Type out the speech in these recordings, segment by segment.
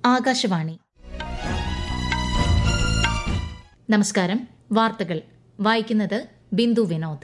ആകാശവാണി. നമസ്കാരം. വാർത്തകൾ വായിക്കുന്നത് ബിന്ദു വിനോദ്.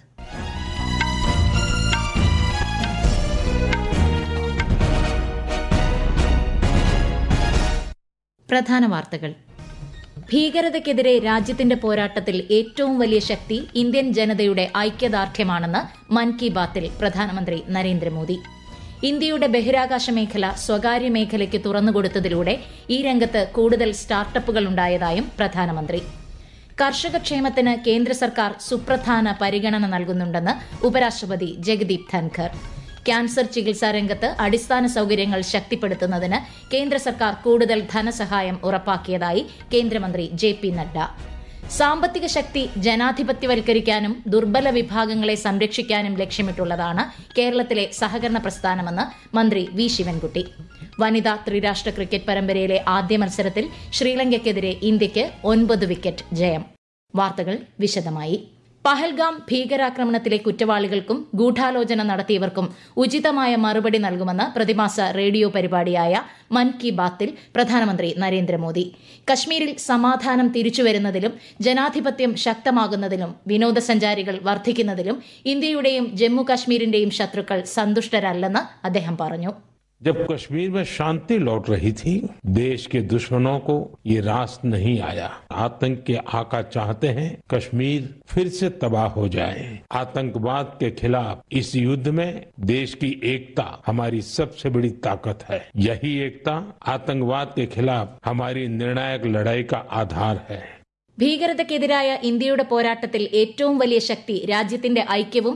പ്രധാന വാർത്തകൾ. ഭീകരതയ്ക്കെതിരെ രാജ്യത്തിന്റെ പോരാട്ടത്തിൽ ഏറ്റവും വലിയ ശക്തി ഇന്ത്യൻ ജനതയുടെ ഐക്യദാർഢ്യമാണെന്ന് മൻ കി ബാത്തിൽ പ്രധാനമന്ത്രി നരേന്ദ്രമോദി. ഇന്ത്യയുടെ ബഹിരാകാശ മേഖല സ്വകാര്യ മേഖലയ്ക്ക് തുറന്നുകൊടുത്തതിലൂടെ ഈ രംഗത്ത് കൂടുതൽ സ്റ്റാർട്ടപ്പുകൾ ഉണ്ടായതായും പ്രധാനമന്ത്രി. കർഷകക്ഷേമത്തിന് കേന്ദ്ര സർക്കാർ സുപ്രധാന പരിഗണന നൽകുന്നുണ്ടെന്ന് ഉപരാഷ്ട്രപതി ജഗദീപ് ധൻഖർ. ക്യാൻസർ ചികിത്സാ രംഗത്ത് അടിസ്ഥാന സൌകര്യങ്ങൾ ശക്തിപ്പെടുത്തുന്നതിന് കേന്ദ്ര സർക്കാർ കൂടുതൽ ധനസഹായം ഉറപ്പാക്കിയതായി കേന്ദ്രമന്ത്രി ജെ.പി. നഡ്ഡ. സാമ്പത്തിക ശക്തി ജനാധിപത്യവൽക്കരിക്കാനും ദുർബല വിഭാഗങ്ങളെ സംരക്ഷിക്കാനും ലക്ഷ്യമിട്ടുള്ളതാണ് കേരളത്തിലെ സഹകരണ പ്രസ്ഥാനമെന്ന് മന്ത്രി വി. ശിവൻകുട്ടി. വനിതാ ത്രിരാഷ്ട്ര ക്രിക്കറ്റ് പരമ്പരയിലെ ആദ്യ മത്സരത്തിൽ ശ്രീലങ്കയ്ക്കെതിരെ ഇന്ത്യയ്ക്ക് 9 വിക്കറ്റ് ജയം. വാർത്തകൾ വിശദമായി. പഹൽഗാം ഭീകരാക്രമണത്തിലെ കുറ്റവാളികൾക്കും ഗൂഢാലോചന നടത്തിയവർക്കും ഉചിതമായ മറുപടി നൽകുമെന്ന് പ്രതിമാസ റേഡിയോ പരിപാടിയായ മൻ കി ബാത്തിൽ പ്രധാനമന്ത്രി നരേന്ദ്രമോദി. കശ്മീരിൽ സമാധാനം തിരിച്ചുവരുന്നതിലും ജനാധിപത്യം ശക്തമാകുന്നതിലും വിനോദസഞ്ചാരികൾ വർദ്ധിക്കുന്നതിലും ഇന്ത്യയുടെയും ജമ്മു കശ്മീരിന്റെയും ശത്രുക്കൾ സന്തുഷ്ടരല്ലെന്ന് അദ്ദേഹം പറഞ്ഞു. जब कश्मीर में शांति लौट रही थी, देश के दुश्मनों को ये रास नहीं आया. आतंक के आका चाहते हैं कश्मीर फिर से तबाह हो जाए. आतंकवाद के खिलाफ इस युद्ध में देश की एकता हमारी सबसे बड़ी ताकत है. यही एकता आतंकवाद के खिलाफ हमारी निर्णायक लड़ाई का आधार है. ഭീകരതയ്ക്കെതിരായ ഇന്ത്യയുടെ പോരാട്ടത്തിൽ ഏറ്റവും വലിയ ശക്തി രാജ്യത്തിന്റെ ഐക്യവും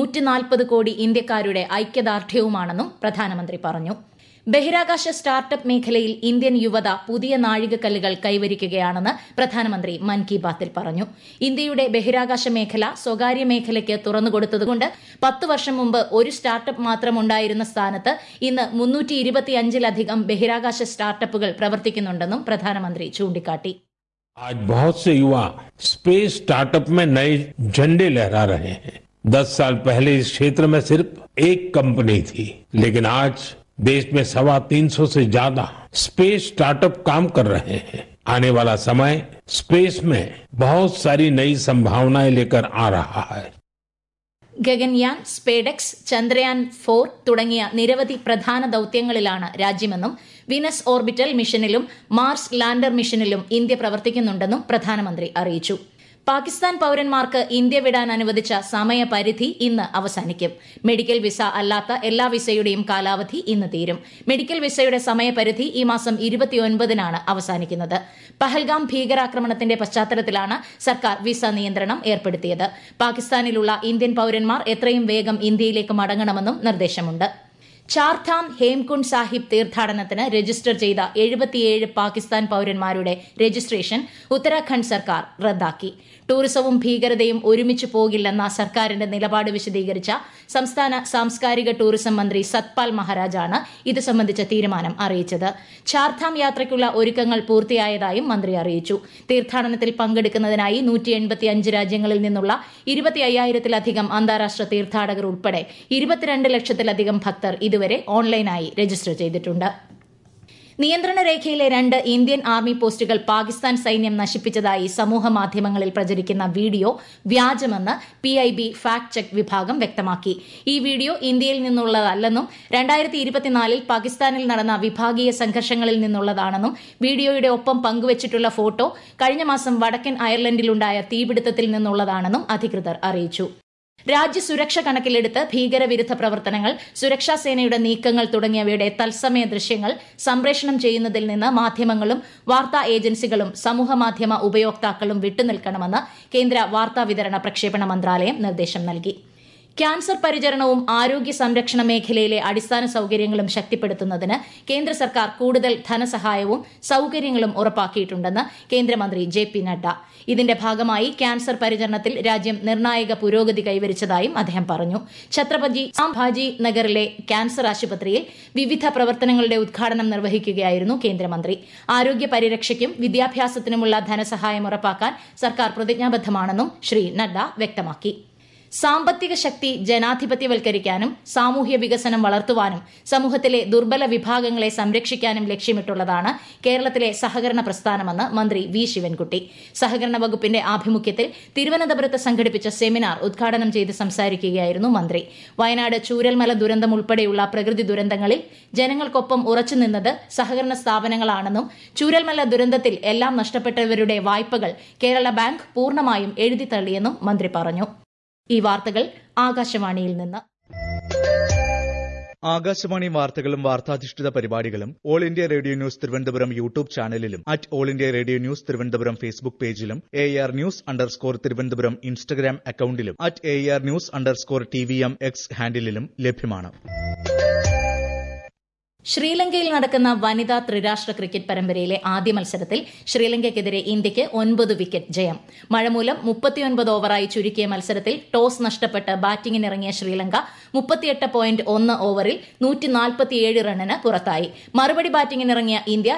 140 കോടി ഇന്ത്യക്കാരുടെ ഐക്യദാർഢ്യവുമാണെന്നും പ്രധാനമന്ത്രി പറഞ്ഞു. ബഹിരാകാശ സ്റ്റാർട്ടപ്പ് മേഖലയിൽ ഇന്ത്യൻ യുവത പുതിയ നാഴികക്കല്ലുകൾ കൈവരിക്കുകയാണെന്ന് പ്രധാനമന്ത്രി മൻ കി ബാത്തിൽ പറഞ്ഞു. ഇന്ത്യയുടെ ബഹിരാകാശ മേഖല സ്വകാര്യ മേഖലയ്ക്ക് തുറന്നുകൊടുത്തതുകൊണ്ട് 10 വർഷം മുമ്പ് ഒരു സ്റ്റാർട്ടപ്പ് മാത്രമുണ്ടായിരുന്ന സ്ഥാനത്ത് ഇന്ന് 325-ലധികം ബഹിരാകാശ സ്റ്റാർട്ടപ്പുകൾ പ്രവർത്തിക്കുന്നുണ്ടെന്നും പ്രധാനമന്ത്രി ചൂണ്ടിക്കാട്ടി. आज बहुत से युवा स्पेस स्टार्टअप में नए झंडे लहरा रहे हैं. 10 साल पहले इस क्षेत्र में सिर्फ एक कंपनी थी, लेकिन आज देश में 350 से ज्यादा स्पेस स्टार्टअप काम कर रहे हैं. आने वाला समय स्पेस में बहुत सारी नई संभावनाएं लेकर आ रहा है. ഗഗൻയാൻ, സ്പേഡെക്സ്, ചന്ദ്രയാൻ 4 തുടങ്ങിയ നിരവധി പ്രധാന ദൌത്യങ്ങളിലാണ് രാജ്യമെന്നും വിനസ് ഓർബിറ്റൽ മിഷനിലും മാർസ് ലാൻഡർ മിഷനിലും ഇന്ത്യ പ്രവർത്തിക്കുന്നുണ്ടെന്നും പ്രധാനമന്ത്രി അറിയിച്ചു. പാകിസ്ഥാൻ പൌരന്മാർക്ക് ഇന്ത്യ വിടാൻ അനുവദിച്ച സമയപരിധി ഇന്ന് അവസാനിക്കും. മെഡിക്കൽ വിസ അല്ലാത്ത എല്ലാ വിസയുടെയും കാലാവധി ഇന്ന് തീരും. മെഡിക്കൽ വിസയുടെ സമയപരിധി ഈ മാസം 29-നാണ് അവസാനിക്കുന്നത്. പഹൽഗാം ഭീകരാക്രമണത്തിന്റെ പശ്ചാത്തലത്തിലാണ് സർക്കാർ വിസ നിയന്ത്രണം ഏർപ്പെടുത്തിയത്. പാകിസ്ഥാനിലുള്ള ഇന്ത്യൻ പൌരന്മാർ എത്രയും വേഗം ഇന്ത്യയിലേക്ക് മടങ്ങണമെന്നും നിർദ്ദേശമുണ്ട്. ചാർധാം ഹേംകുണ്ട് സാഹിബ് തീർത്ഥാടനത്തിന് രജിസ്റ്റർ ചെയ്ത 77 പാകിസ്ഥാൻ പൌരന്മാരുടെ രജിസ്ട്രേഷൻ ഉത്തരാഖണ്ഡ് സർക്കാർ റദ്ദാക്കി. ടൂറിസവും ഭീകരതയും ഒരുമിച്ച് പോകില്ലെന്ന സർക്കാരിന്റെ നിലപാട് വിശദീകരിച്ച സംസ്ഥാന സാംസ്കാരിക ടൂറിസം മന്ത്രി സത്പാൽ മഹാരാജാണ് ഇത് സംബന്ധിച്ച തീരുമാനം അറിയിച്ചത്. ചാർധാം യാത്രയ്ക്കുള്ള ഒരുക്കങ്ങൾ പൂർത്തിയായതായും മന്ത്രി അറിയിച്ചു. തീർത്ഥാടനത്തിൽ പങ്കെടുക്കുന്നതിനായി 185 രാജ്യങ്ങളിൽ നിന്നുള്ള 25,000-ലധികം അന്താരാഷ്ട്ര തീർത്ഥാടകർ ഉൾപ്പെടെ 22 ലക്ഷത്തിലധികം ഭക്തർ ഇതുവരെ ഓൺലൈനായി രജിസ്റ്റർ ചെയ്തിട്ടുണ്ട്. നിയന്ത്രണ രേഖയിലെ 2 ഇന്ത്യൻ ആർമി പോസ്റ്റുകൾ പാകിസ്ഥാൻ സൈന്യം നശിപ്പിച്ചതായി സമൂഹമാധ്യമങ്ങളിൽ പ്രചരിക്കുന്ന വീഡിയോ വ്യാജമെന്ന് PIB ഫാക്ട് ചെക്ക് വിഭാഗം വ്യക്തമാക്കി. ഈ വീഡിയോ ഇന്ത്യയിൽ നിന്നുള്ളതല്ലെന്നും 2024-ൽ പാകിസ്ഥാനിൽ നടന്ന വിഭാഗീയ സംഘർഷങ്ങളിൽ നിന്നുള്ളതാണെന്നും വീഡിയോയുടെ ഒപ്പം പങ്കുവച്ചിട്ടുള്ള ഫോട്ടോ കഴിഞ്ഞ മാസം വടക്കൻ അയർലൻഡിലുണ്ടായ തീപിടുത്തത്തിൽ നിന്നുള്ളതാണെന്നും അധികൃതർ അറിയിച്ചു. രാജ്യസുരക്ഷ കണക്കിലെടുത്ത് ഭീകരവിരുദ്ധ പ്രവർത്തനങ്ങൾ, സുരക്ഷാ സേനയുടെ നീക്കങ്ങൾ തുടങ്ങിയവയുടെ തത്സമയ ദൃശ്യങ്ങൾ സംപ്രേഷണം ചെയ്യുന്നതിൽ നിന്ന് മാധ്യമങ്ങളും വാർത്താ ഏജൻസികളും സമൂഹമാധ്യമ ഉപയോക്താക്കളും വിട്ടുനിൽക്കണമെന്ന് കേന്ദ്ര വാർത്താവിതരണ പ്രക്ഷേപണ മന്ത്രാലയം നിർദ്ദേശം നൽകി. ക്യാൻസർ പരിചരണവും ആരോഗ്യ സംരക്ഷണ മേഖലയിലെ അടിസ്ഥാന സൌകര്യങ്ങളും ശക്തിപ്പെടുത്തുന്നതിന് കേന്ദ്ര സർക്കാർ കൂടുതൽ ധനസഹായവും സൌകര്യങ്ങളും ഉറപ്പാക്കിയിട്ടുണ്ടെന്ന് കേന്ദ്രമന്ത്രി ജെ.പി. നഡ്ഡ. ഇതിന്റെ ഭാഗമായി ക്യാൻസർ പരിചരണത്തിൽ രാജ്യം നിർണായക പുരോഗതി കൈവരിച്ചതായും അദ്ദേഹം പറഞ്ഞു. ഛത്രപതി സംഭാജി നഗറിലെ ക്യാൻസർ ആശുപത്രിയിൽ വിവിധ പ്രവർത്തനങ്ങളുടെ ഉദ്ഘാടനം നിർവഹിക്കുകയായിരുന്നു കേന്ദ്രമന്ത്രി. ആരോഗ്യ പരിരക്ഷയ്ക്കും വിദ്യാഭ്യാസത്തിനുമുള്ള ധനസഹായം ഉറപ്പാക്കാൻ സർക്കാർ പ്രതിജ്ഞാബദ്ധമാണെന്നും ശ്രീ നഡ്ഡ വ്യക്തമാക്കി. സാമ്പത്തിക ശക്തി ജനാധിപത്യവൽക്കരിക്കാനും സാമൂഹ്യ വികസനം വളർത്തുവാനും സമൂഹത്തിലെ ദുർബല വിഭാഗങ്ങളെ സംരക്ഷിക്കാനും ലക്ഷ്യമിട്ടുള്ളതാണ് കേരളത്തിലെ സഹകരണ പ്രസ്ഥാനമെന്ന് മന്ത്രി വി ശിവൻകുട്ടി. സഹകരണ വകുപ്പിന്റെ ആഭിമുഖ്യത്തിൽ തിരുവനന്തപുരത്ത് സംഘടിപ്പിച്ച സെമിനാർ ഉദ്ഘാടനം ചെയ്ത് സംസാരിക്കുകയായിരുന്നു മന്ത്രി. വയനാട് ചൂരൽമല ദുരന്തം ഉൾപ്പെടെയുള്ള പ്രകൃതി ദുരന്തങ്ങളിൽ ജനങ്ങൾക്കൊപ്പം ഉറച്ചുനിന്നത് സഹകരണ സ്ഥാപനങ്ങളാണെന്നും ചൂരൽമല ദുരന്തത്തിൽ എല്ലാം നഷ്ടപ്പെട്ടവരുടെ വായ്പകൾ കേരള ബാങ്ക് പൂർണ്ണമായും എഴുതിത്തള്ളിയെന്നും മന്ത്രി പറഞ്ഞു. ഈ വാർത്തകൾ ആകാശവാണിയിൽ നിന്ന്. ആകാശവാണി വാർത്തകളും വാർത്താധിഷ്ഠിത പരിപാടികളും All India Radio News Thiruvananthapuram YouTube ചാനലിലും All India Radio News Thiruvananthapuram Facebook പേജിലും AR News_ തിരുവനന്തപുരം ഇൻസ്റ്റഗ്രാം അക്കൌണ്ടിലും AR News_TVM X ഹാൻഡിലും ലഭ്യമാണ്. ശ്രീലങ്കയിൽ നടക്കുന്ന വനിതാ ത്രിരാഷ്ട്ര ക്രിക്കറ്റ് പരമ്പരയിലെ ആദ്യ മത്സരത്തിൽ ശ്രീലങ്കയ്ക്കെതിരെ ഇന്ത്യയ്ക്ക് 9 വിക്കറ്റ് ജയം. മഴ മൂലം 39 ഓവറായി ചുരുക്കിയ മത്സരത്തിൽ ടോസ് നഷ്ടപ്പെട്ട് ബാറ്റിംഗിനിറങ്ങിയ ശ്രീലങ്ക 38.1 ഓവറിൽ 147 റണ്ണിന് പുറത്തായി. മറുപടി ബാറ്റിംഗിനിറങ്ങിയ ഇന്ത്യ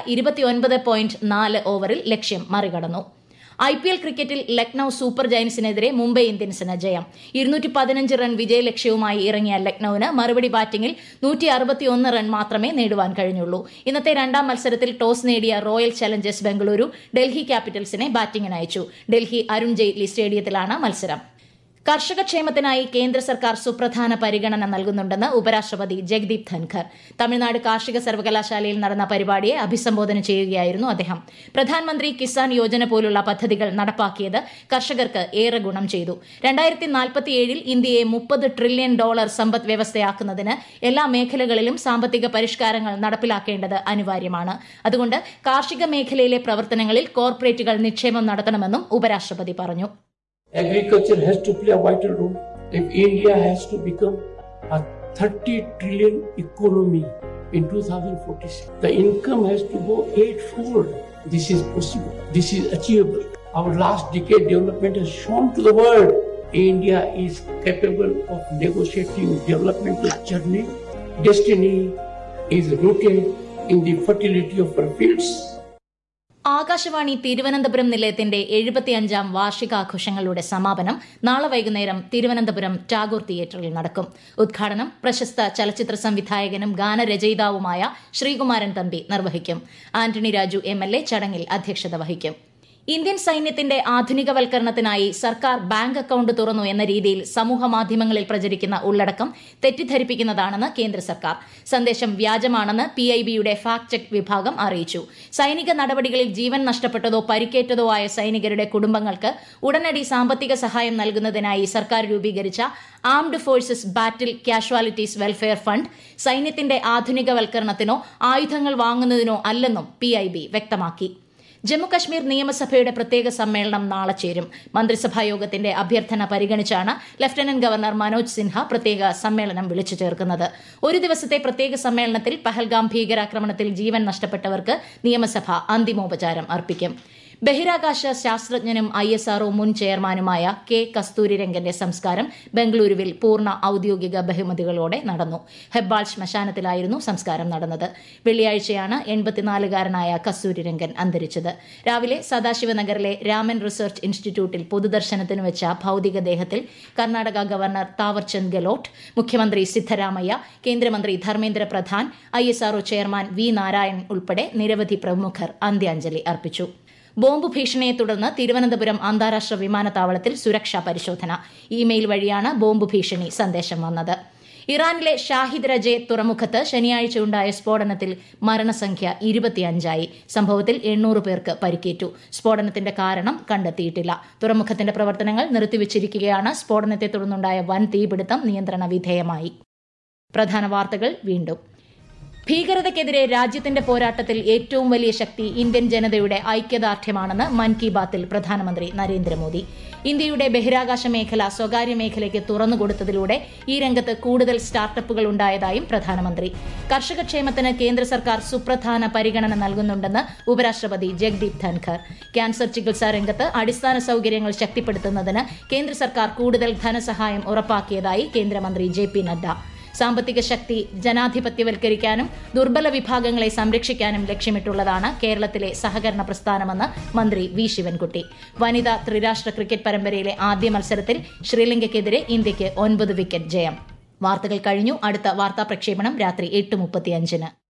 29.4 ഓവറിൽ ലക്ഷ്യം മറികടന്നു. IPL ക്രിക്കറ്റിൽ ലക്നൌ സൂപ്പർ ജയന്റ്സിനെതിരെ മുംബൈ ഇന്ത്യൻസിന് ജയം. 215 റൺ വിജയലക്ഷ്യവുമായി ഇറങ്ങിയ ലക്നൌവിന് മറുപടി ബാറ്റിംഗിൽ 161 റൺ മാത്രമേ നേടുവാൻ കഴിഞ്ഞുള്ളൂ. ഇന്നത്തെ രണ്ടാം മത്സരത്തിൽ ടോസ് നേടിയ റോയൽ ചലഞ്ചേഴ്സ് ബംഗളൂരു ഡൽഹി ക്യാപിറ്റൽസിനെ ബാറ്റിംഗിന് അയച്ചു. ഡൽഹി അരുൺ ജെയ്റ്റ്ലി സ്റ്റേഡിയത്തിലാണ് മത്സരം. കർഷകക്ഷേമത്തിനായി കേന്ദ്ര സർക്കാർ സുപ്രധാന പരിഗണന നൽകുന്നുണ്ടെന്ന് ഉപരാഷ്ട്രപതി ജഗ്ദീപ് ധൻഖർ. തമിഴ്നാട് കാർഷിക സർവകലാശാലയിൽ നടന്ന പരിപാടിയെ അഭിസംബോധന ചെയ്യുകയായിരുന്നു അദ്ദേഹം. പ്രധാനമന്ത്രി കിസാൻ യോജന പോലുള്ള പദ്ധതികൾ നടപ്പാക്കിയത് കർഷകർക്ക് ഏറെ ഗുണം ചെയ്തു. 2047 ഇന്ത്യയെ $30 ട്രില്യൺ സമ്പദ് വ്യവസ്ഥയാക്കുന്നതിന് എല്ലാ മേഖലകളിലും സാമ്പത്തിക പരിഷ്കാരങ്ങൾ നടപ്പിലാക്കേണ്ടത് അനിവാര്യമാണ്. അതുകൊണ്ട് കാർഷിക മേഖലയിലെ പ്രവർത്തനങ്ങളിൽ കോർപ്പറേറ്റുകൾ നിക്ഷേപം നടത്തണമെന്നും ഉപരാഷ്ട്രപതി പറഞ്ഞു. Agriculture has to play a vital role. If India has to become a 30 trillion economy in 2046, the income has to go 8-fold. This is possible. This is achievable. Our last decade development has shown to the world India is capable of negotiating developmental journey. Destiny is rooted in the fertility of our fields. Akashvani Thiruvananthapuram നിലയത്തിന്റെ 75ാം വാർഷികാഘോഷങ്ങളുടെ സമാപനം നാളെ വൈകുന്നേരം തിരുവനന്തപുരം ടാഗോർ തിയേറ്ററിൽ നടക്കും. ഉദ്ഘാടനം പ്രശസ്ത ചലച്ചിത്ര സംവിധായകനും ഗാനരചയിതാവുമായ ശ്രീകുമാരൻ തമ്പി നിർവഹിക്കും. ആന്റണി രാജു MLA ചടങ്ങിൽ അധ്യക്ഷത വഹിക്കും. ഇന്ത്യൻ സൈന്യത്തിന്റെ ആധുനികവൽക്കരണത്തിനായി സർക്കാർ ബാങ്ക് അക്കൌണ്ട് തുറന്നു എന്ന രീതിയിൽ സമൂഹമാധ്യമങ്ങളിൽ പ്രചരിക്കുന്ന ഉള്ളടക്കം തെറ്റിദ്ധരിപ്പിക്കുന്നതാണെന്ന് കേന്ദ്ര സർക്കാർ. സന്ദേശം വ്യാജമാണെന്ന് PIBയുടെ ഫാക്ട് ചെക്ക് വിഭാഗം അറിയിച്ചു. സൈനിക നടപടികളിൽ ജീവൻ നഷ്ടപ്പെട്ടതോ പരിക്കേറ്റതോ ആയ സൈനികരുടെ കുടുംബങ്ങൾക്ക് ഉടനടി സാമ്പത്തിക സഹായം നൽകുന്നതിനായി സർക്കാർ രൂപീകരിച്ച Armed Forces Battle Casualties Welfare Fund സൈന്യത്തിന്റെ ആധുനികവൽക്കരണത്തിനോ ആയുധങ്ങൾ വാങ്ങുന്നതിനോ അല്ലെന്നും PIB വ്യക്തമാക്കി. ജമ്മുകശ്മീർ നിയമസഭയുടെ പ്രത്യേക സമ്മേളനം നാളെ ചേരും. മന്ത്രിസഭാ യോഗത്തിന്റെ അഭ്യർത്ഥന പരിഗണിച്ചാണ് ലഫ്റ്റനന്റ് ഗവർണർ മനോജ് സിൻഹ പ്രത്യേക സമ്മേളനം വിളിച്ചു ചേർക്കുന്നത്. ഒരു ദിവസത്തെ പ്രത്യേക സമ്മേളനത്തിൽ പഹൽഗാം ഭീകരാക്രമണത്തിൽ ജീവൻ നഷ്ടപ്പെട്ടവർക്ക് നിയമസഭ അന്തിമോപചാരം അർപ്പിക്കും. ബഹിരാകാശ ശാസ്ത്രജ്ഞനും ISRO മുൻ ചെയർമാനുമായ K. കസ്തൂരിരംഗന്റെ സംസ്കാരം ബംഗളൂരുവിൽ പൂർണ്ണ ഔദ്യോഗിക ബഹുമതികളോടെ നടന്നു. ഹെബ്ബാൾ ശ്മശാനത്തിലായിരുന്നു സംസ്കാരം നടന്നത്. വെള്ളിയാഴ്ചയാണ് 84-കാരനായ കസ്തൂരിരംഗൻ അന്തരിച്ചത്. രാവിലെ സദാശിവനഗറിലെ രാമൻ റിസർച്ച് ഇൻസ്റ്റിറ്റ്യൂട്ടിൽ പൊതുദർശനത്തിന് വെച്ച ഭൌതികദേഹത്തിൽ കർണാടക ഗവർണർ താവർചന്ദ് ഗെലോട്ട്, മുഖ്യമന്ത്രി സിദ്ധരാമയ്യ, കേന്ദ്രമന്ത്രി Dharmendra Pradhan, ISRO chairman V. Narayanan ഉൾപ്പെടെ നിരവധി പ്രമുഖർ അന്ത്യാഞ്ജലി അർപ്പിച്ചു. ബോംബ് ഭീഷണിയെ തുടർന്ന് തിരുവനന്തപുരം അന്താരാഷ്ട്ര വിമാനത്താവളത്തിൽ സുരക്ഷാ പരിശോധന. ഇമെയിൽ വഴിയാണ് ബോംബ് ഭീഷണി സന്ദേശം വന്നത്. ഇറാനിലെ ഷാഹിദ് രജെ തുറമുഖത്ത് ശനിയാഴ്ചയുണ്ടായ സ്ഫോടനത്തിൽ മരണസംഖ്യ 25ആയി. സംഭവത്തിൽ 800 പേർക്ക് പരിക്കേറ്റു. സ്ഫോടനത്തിന്റെ കാരണം കണ്ടെത്തിയിട്ടില്ല. തുറമുഖത്തിന്റെ പ്രവർത്തനങ്ങൾ നിർത്തിവച്ചിരിക്കുകയാണ്. സ്ഫോടനത്തെ തുടർന്നുണ്ടായ വൻ തീപിടുത്തം നിയന്ത്രണ വിധേയമായി. പ്രധാന വാർത്തകൾ വീണ്ടും. ഭീകരതയ്ക്കെതിരെ രാജ്യത്തിന്റെ പോരാട്ടത്തിൽ ഏറ്റവും വലിയ ശക്തി ഇന്ത്യൻ ജനതയുടെ ഐക്യദാർഢ്യമാണെന്ന് മൻ കി ബാത്തിൽ പ്രധാനമന്ത്രി നരേന്ദ്രമോദി. ഇന്ത്യയുടെ ബഹിരാകാശ മേഖല സ്വകാര്യ മേഖലയ്ക്ക് തുറന്നുകൊടുത്തതിലൂടെ ഈ രംഗത്ത് കൂടുതൽ സ്റ്റാർട്ടപ്പുകൾ ഉണ്ടായതായും പ്രധാനമന്ത്രി. കർഷകക്ഷേമത്തിന് കേന്ദ്ര സർക്കാർ സുപ്രധാന പരിഗണന നൽകുന്നുണ്ടെന്ന് ഉപരാഷ്ട്രപതി ജഗ്ദീപ് ധൻഖർ. ക്യാൻസർ ചികിത്സാ രംഗത്ത് അടിസ്ഥാന സൌകര്യങ്ങൾ ശക്തിപ്പെടുത്തുന്നതിന് കേന്ദ്ര സർക്കാർ കൂടുതൽ ധനസഹായം ഉറപ്പാക്കിയതായി കേന്ദ്രമന്ത്രി JP നദ്ദ. സാമ്പത്തിക ശക്തി ജനാധിപത്യവൽക്കരിക്കാനും ദുർബല വിഭാഗങ്ങളെ സംരക്ഷിക്കാനും ലക്ഷ്യമിട്ടുള്ളതാണ് കേരളത്തിലെ സഹകരണ പ്രസ്ഥാനമെന്ന് മന്ത്രി വി ശിവൻകുട്ടി. വനിതാ ത്രിരാഷ്ട്ര ക്രിക്കറ്റ് പരമ്പരയിലെ ആദ്യ മത്സരത്തിൽ ശ്രീലങ്കയ്ക്കെതിരെ ഇന്ത്യയ്ക്ക് 9 വിക്കറ്റ് ജയം. വാർത്തകൾ കഴിഞ്ഞു. അടുത്ത വാർത്താ പ്രക്ഷേപണം രാത്രി 8:35.